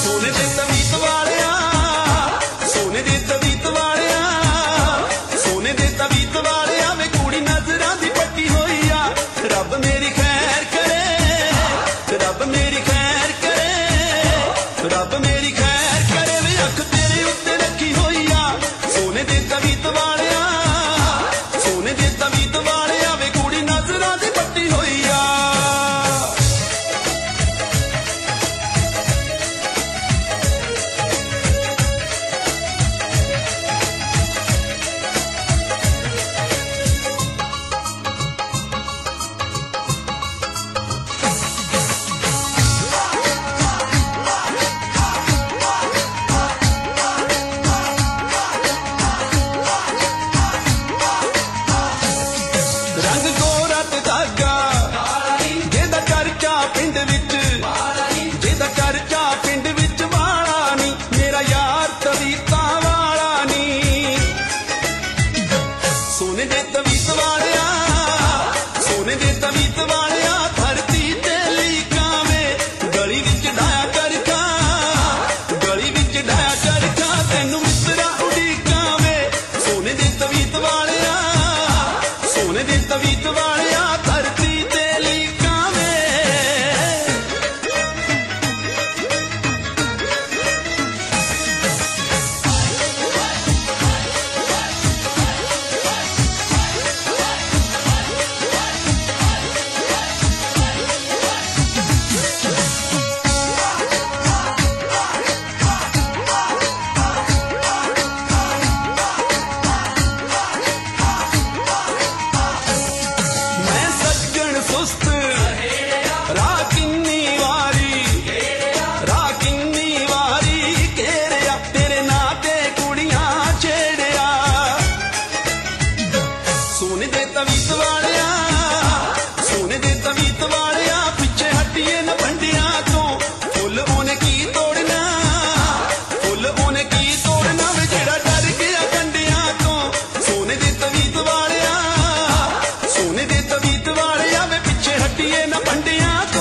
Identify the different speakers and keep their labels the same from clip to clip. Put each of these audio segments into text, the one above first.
Speaker 1: सोने दे तवीत वालिया, सोने दे तवीत वालिया, सोने दे तवीत वालिया वे कुड़ी नजरां दी पट्टी होई आ। रब मेरी खैर करे, रब मेरी खैर करे, रब मेरी खैर करे वे अख तेरे उत्ते रखी होई आ। सोने दे तवीत वालिया, सोने दे तवीत वालिया वे कुड़ी नजरां दी पट्टी होई आ। रंग गोरा ते धागा जेदा चर्चा पिंड विच, जेदा चर्चा पिंड विच वाला नी मेरा यार तवीता वाला नी। सोने दे तवीत वालिया, सोने दे तवीत वालिया धरती ते लीकावे गली विच डाया करखा, गली विच डाया करखा तैनू मिसरा उड़ीकावे। सोने दे तवीत वालिया, सोने दे तवीत वालिया धरती ते लीकावे। मैं सज्जन सुस्त राह किन्नी वारी, राह किन्नी वारी घेरिया तेरे नां ते कुड़ियां छेड़िया। सोने दे तवीत वालिया, सोने दे तवीत वालिया पिछे हटिए न भंडिया तो फुल ओने की तोड़ना, फुल ओने की तोड़ना वे जेड़ा डर गया कंडिया तो। सोने दे तवीत वालिया, सोने दे तवीत वालिया वे पिछे हटिए न भंडिया तो।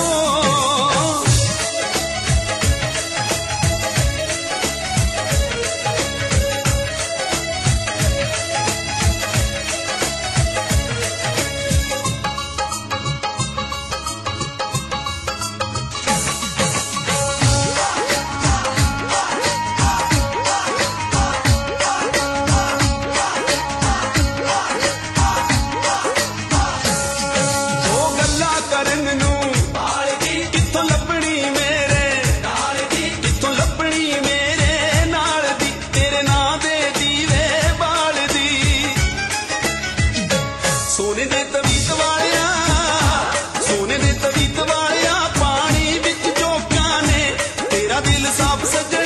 Speaker 1: दो गल्ला करन नू कित्थों लभनी मेरे नाल दी, कित्थों लभनी मेरे नाल दी तेरे नां दे दीवे बाल दी। सोने दे तवीत वालिया, सोने दे तवीत वालिया पानी विच चोकां ने तेरा दिल साफ सजन